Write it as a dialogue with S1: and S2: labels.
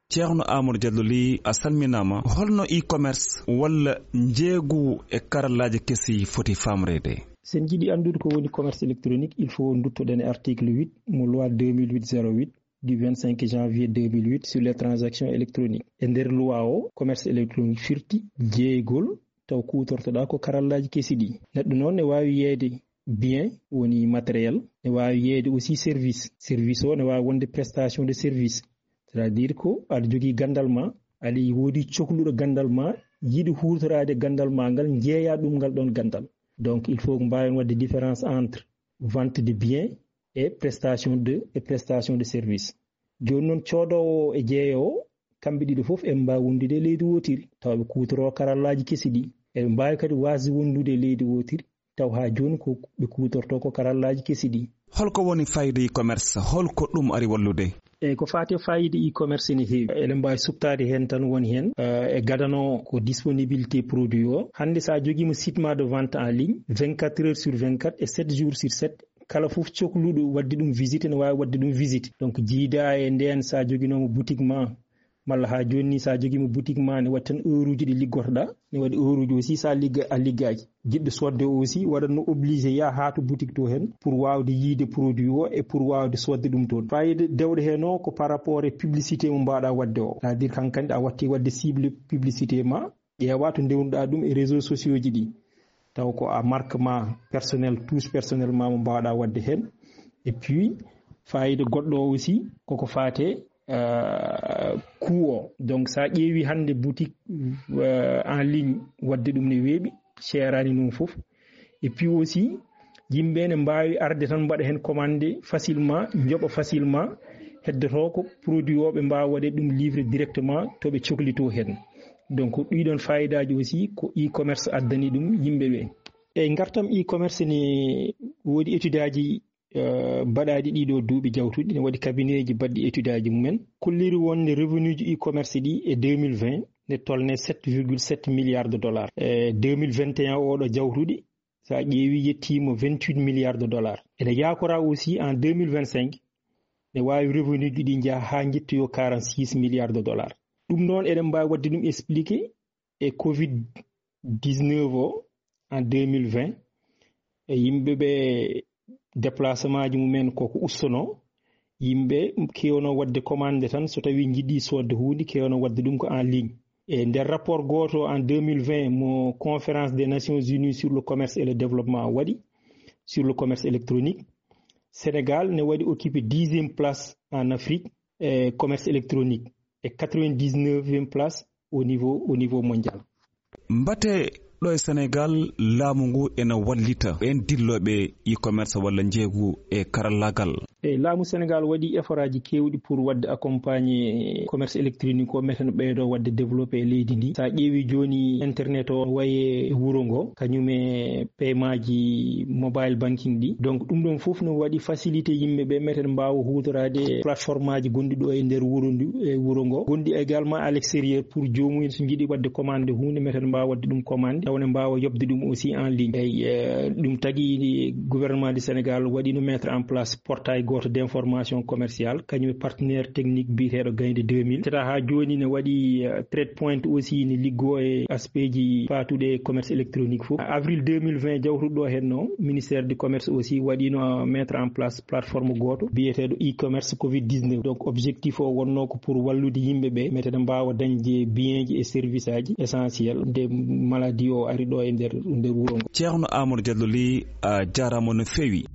S1: Ceerno Amadou Diallo li a salminama holno e-commerce walla njeegu e karallaji kesi foti famrede.
S2: Sen jiɗi andude ko woni commerce électronique il faut duttoɗen article 8 mo loi 2008-08 du 25 janvier 2008 sur les transactions électroniques. E nder loi o commerce électronique firti jeeygol taw kutortoɗa ko karallaji kesi ɗi. Neɗɗo noon ne wawi yeede bien woni matériel, ne wawi yeede aussi service o ne wawi wonde prestation de service, c'est-à-dire ko aɗa jogui gandal ma, aɗa woodi cohluɗo gandal ma, yiɗi hutorade gandal ma ngal, jeeya ɗum ngal ɗon gandal. Donc il faut mbawen wadde différence entre vente de biens et prestation de service. Joni noon codowo e jeeyowo kamɓe ɗiɗo foof en mbawi wondude e leydi wotiri taw ɓe kutoro karallaji kesi ɗi. Eɓe mbawi kadi wasde wondude e leydi wotiri taw ha joni ko ɓe kutorto ko karallaji kesi ɗi.
S1: Holko woni fayida e-commerce, holko ɗum ari wallude?
S2: Eyyi ko fate fayida e-commerce ne heewi. Eɗen mbawi subtade hen tan woni hen e gadano ko disponibilité produit o. Hande sa joguima site ma de vente en ligne 24 heures sur 24 et 7 jours sur 7 kala fof cohluɗo wadde ɗum visite ne wawi wadde ɗum visite. Donc jiida e nden sa joguinomo boutique ma malla ha joni sa joguima boutique ma ne waɗi tan heure uji ɗi liggotoɗa, ne waɗi heure uji aussi sa ligga a liggaki. Jiɗɗo sodde aussi waɗatno obligé ya ha to boutique to hen pour wawde yiide produit o et pour wawde sodde ɗum toon. Fayida dewɗo hen o ko par rapport e publicité mo mbawɗa wadde o, c'est-à-dire kankandi a watti wadde cible publicité ma, ƴeewa to ndewnuɗa ɗum e réseaux sociaux ji ɗi taw ko a marque ma personnel, touche personnel ma mo mbawɗa wadde hen. Et puis fayida goɗɗo o aussi koko fate coût o. Donc sa ƴeewi hande boutique en ligne wadde ɗum ne weeɓi cherani ɗum foof. Et puis aussi yimɓe ne mbawi arde tan mbaɗa hen commandé facilement, joɓa facilement, heddoto ko produit o ɓe mbawa waɗe ɗum livrer directement to ɓe cohlito hen. Donc ɗiɗon fayidaji aussi ko e-commerce addani ɗum yimɓeɓe. E gartam e-commerce ne woodi étude aji baɗaɗi ɗiɗo duuɓi jawtuɗi, ne waɗi cabinet ji baɗɗi étude aji mumen. Kolliri wonde revenu ji e-commerce ɗi e 2020 ne tolne 7,7 milliards de dollars. E 2021 oɗo jawtuɗi sa ƴeewi yettimo 28 milliards de dollars. Ene yakora aussi en 2025 ne wawi revenu ji ɗi jaa ha jettoyo 46 milliards de dollars. Ɗum noon eɗen mbawi wadde ɗum expliqué e Covid 19 o en 2020 e yimɓeɓe déplacement ji mumen koko ustono, yimɓe kewno wadde commande tan so tawi jiɗi sodde hunde kewno wadde ɗum ko en ligne. E nder rapport goto en 2020 mo conférence des Nations Unies sur le commerce et le développement waɗi sur le commerce électronique, Sénégal ne waɗi occupé 10e place en Afrique e commerce électronique et 99e place au niveau mondial.
S1: Mbate ɗo e Sénégal laamu ngu ena wallita ɓen dilloɓe e-commerce walla njeegu e karallagal.
S2: E laamu Sénégal waɗi effort aji kewɗi pour wadde accompagner commerce électronique o meten ɓeydo wadde développé leydi ndi. Sa ƴeewi joni internet o waye wuro ngo kañum e paiement ji mobile banking ɗi. Donc ɗum ɗon fof no waɗi facilité yimɓe ɓe meten mbawa hutorade plateforme aji gonɗi ɗo e nder wuro ngo. Gonɗi également à l'extérieur pour jomumen so jiiɗi wadde commande hunde meten mbawa wadde ɗum commande tawne mbawa yobde ɗum aussi en ligne. Eyi ɗum tagui gouvernement du Sénégal waɗino mettre en place portail goto d'information commerciale kañum partenaire technique biyeteɗo Gaynde 2000. Tata ha joni ne waɗi trade point aussi ne liggo e aspect ji fatuɗe commerce électronique fof. Avril 2020 jawtuɗo ɗo henno ministère du commerce aussi waɗino mettre en place plateforme goto biyeteɗo e-commerce Covid-19. Donc objectif o wonno ko pour wallude yimɓeɓe meten mbawa dañde bien ji e service aji essentiel nde maladie o ari ɗo e nder wuro ngo.
S1: Ceerno Amadou Diallo li a jarama no fewi.